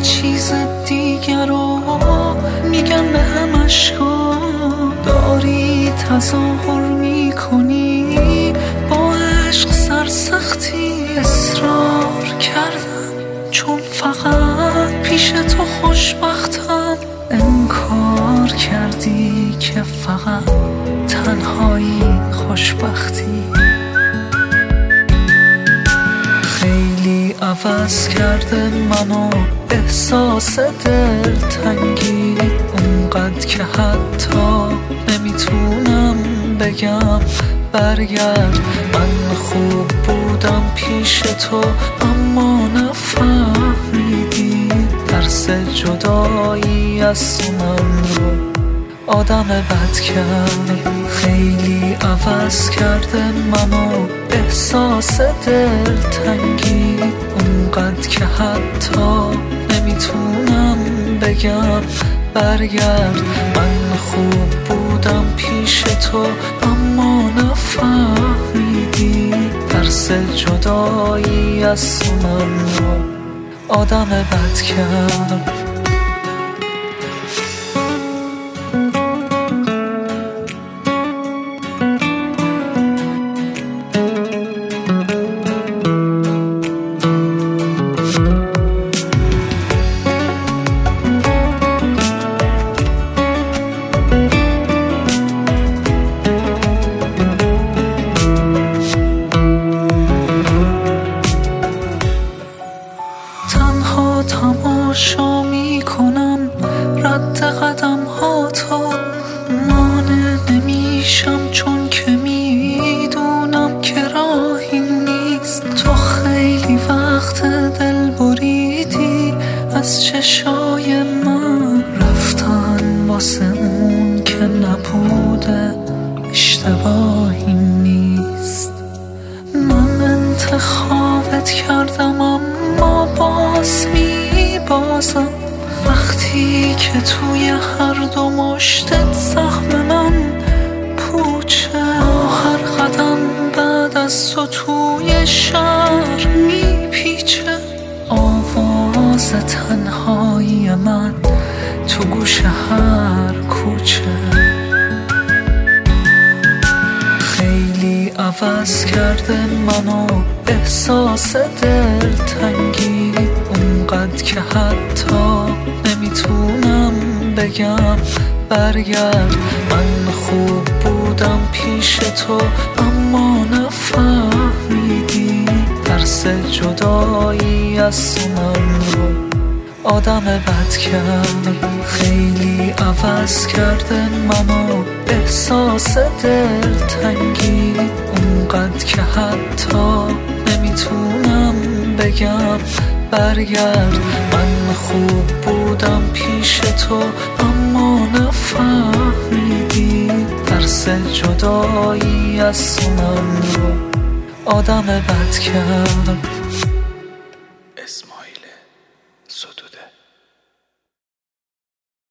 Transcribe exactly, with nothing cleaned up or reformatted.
چیز دیگر رو میگم به همش داری تظاهر میکنی، با عشق سرسختی اصرار کردم، چون فقط پیش تو خوشبختم. انکار کردی که فقط تنهایی خوشبختی. خیلی عوض کرده منو احساس دلتنگی، اونقدر که حتی نمیتونم بگم برگرد. من خوب بودم پیش تو اما نفهمیدی، ترس جدایی از من رو آدم بد کرد. خیلی عوض کرده منو احساس دلتنگی، اونقدر که حتی نمیتونم بگم برگرد. من خوب بودم پیش تو اما نفهمیدی، ترس جدایی از من رو آدم بد کرد. تماشا میکنم رد قدم ها تو، مانع نمیشم چون که میدونم که راهی نیست. تو خیلی وقت دل بریدی از چشای من، رفتن واسه اون که نبوده اشتباهی نیست. من انتخابت کردم اما باز میبازم، وقتی که توی هر دو مشتت زخم من پوچه. هر قدم بعد از تو توی شهر میپیچه، آواز تنهایی من تو گوش هر کوچه. خیلی عوض کرده منو احساس دلتنگی، اونقدر که حتی نمیتونم بگم برگرد. من خوب بودم پیش تو اما نفهمیدی، ترس جدایی از من رو آدم بد کرد. خیلی عوض کرده منو احساس دلتنگی، اونقدر که حتی نمیتونم بگم برگرد. من خوب بودم پیش تو اما نفهمیدی، ترس جدایی از من رو آدم بد کرد.